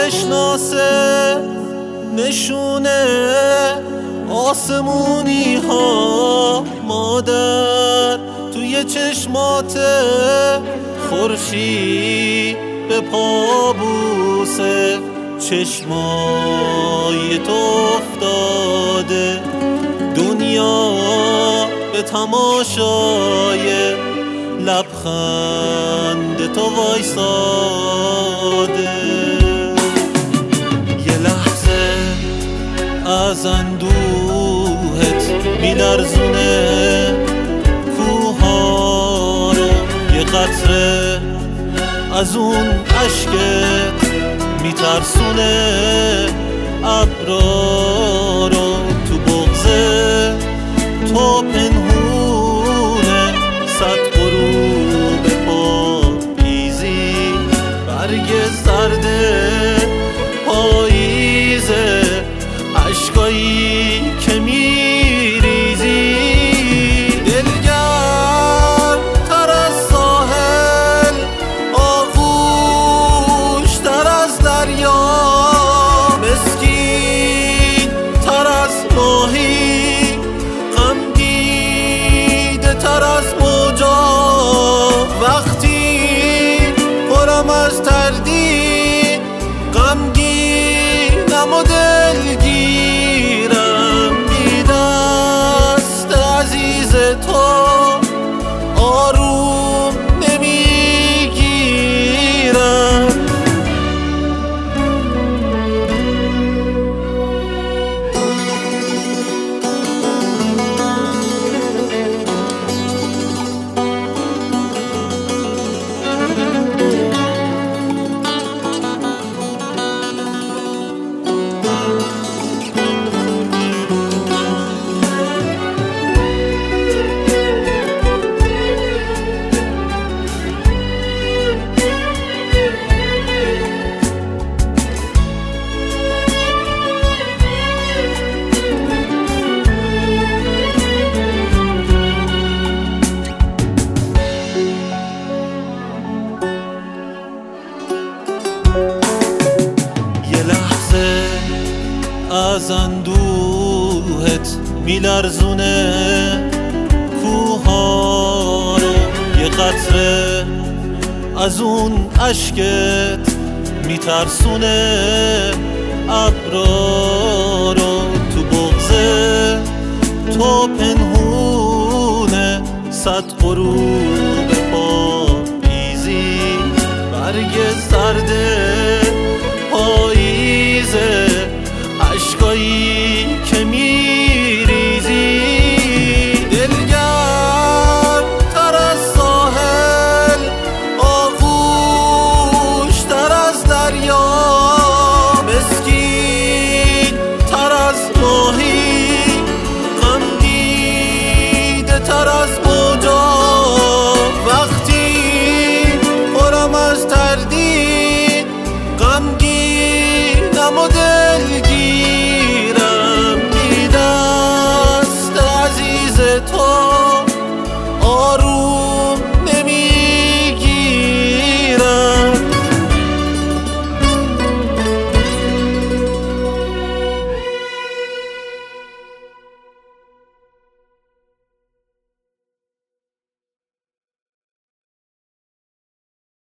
بشناسه نشونه آسمونی ها مادر، توی چشماته خورشید به پا بوسه، چشمای تو افتاده دنیا به تماشای لبخند تو وایساده. یه لحظه از اندوهت میلرزونه کوها رو، یه قطره از اون عشقت میترسونه ابرا رو، تو بغضه تو پنهونه صد غروب پاییزی، برگ زرد پاییزه، عشقایی که میریزی دلگرم تر از ساحل، آغوش تر از دریا، مسکین تر از ماهی، غمدیده تر از موجا، وقتی پرم از تردید غمگینم و دلگیرم، بی دست عزیز تو آروم نمیگیرم. از اندوهت میلرزونه کوها رو، یه قطره از اون عشقت میترسونه ابرا رو، تو بغضه تو پنهونه صد غروب پاییزی، برگ زرد پاییزه، عشقایی که میریزی دلگرم تر از ساحل، آغوش تر از دریا، مسکین تر از ماهی، غمدیده تر از موجا، وقتی پرم از تردید غمگینم و دلگیرم، بی دست عزیز تو آروم